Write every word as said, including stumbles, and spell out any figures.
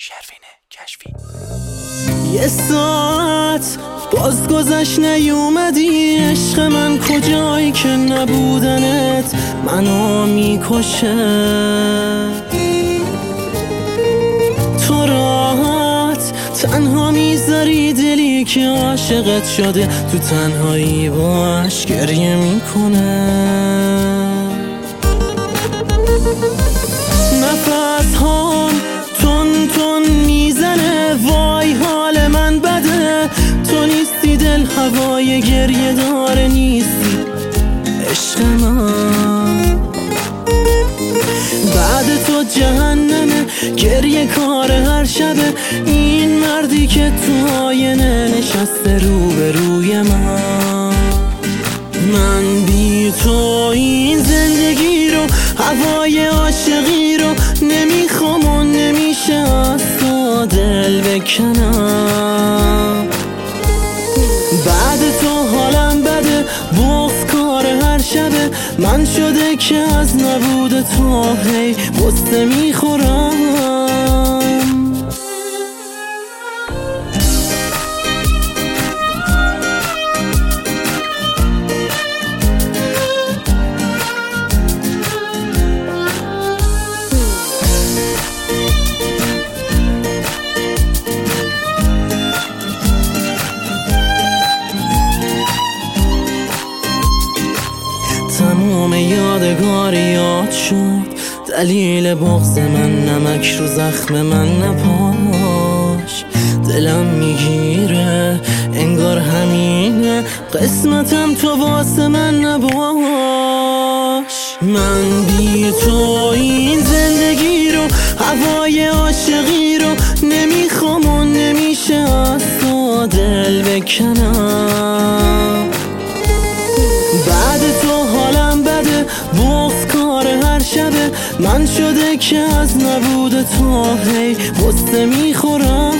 شروین کشفی. یه ساعت باز گذشت نیومدی، عشق من کجایی که نبودنت منو میکشه. تو راحت تنها میذاری دلی که عاشقت شده تو تنهایی باش گریه میکنه. نفس هام تون تون میزنه، وای حال من بده. تو نیستی دل هوای گریه داره، نیستی عشق من. بعد تو جهنمه، گریه کار هر شبه. این مردی که تو آینه نشسته روبروی من. من بی تو این زندگی رو، هوای عاشقی رو نمیخوام و نمیشه از تو دل بکنم. بعد تو حالم بده، بغض کار هر شبه. من شده که از نبود تو هی غصه میخورم. تموم یادگار یاد شد، دلیل بغض من نمک رو زخم من نپاش. دلم میگیره انگار همینه قسمتم، تو واسه من نباش. من بی تو این زندگی رو، هوای عاشقی رو نمیخوام و نمیشه از تو دل بکنم. بعد تو حالم بده، بغض کار هر شبه. من شده که از نبود تو هی غصه میخورم.